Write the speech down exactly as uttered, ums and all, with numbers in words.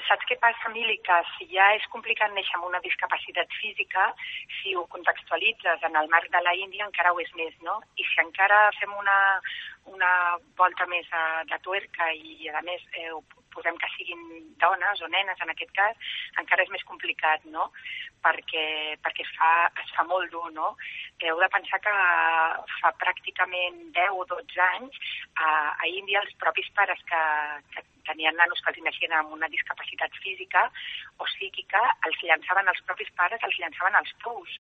saps què passa, Mili? Que si ja és complicat néixer amb una discapacitat física, si ho contextualitzes en el marc de la Índia encara ho és més, no? I si encara fem una, una volta més de tuerca i, a més, eh, posem que siguin dones o nenes, en aquest cas, encara és més complicat, no? Perquè, perquè es, fa, es fa molt dur, no? Heu de pensar que fa pràcticament deu o dotze anys a, a Índia els propis pares que, que tenien nanos que els naixien amb una discapacitat física o psíquica, els llançaven els propis pares, els llançaven als pous.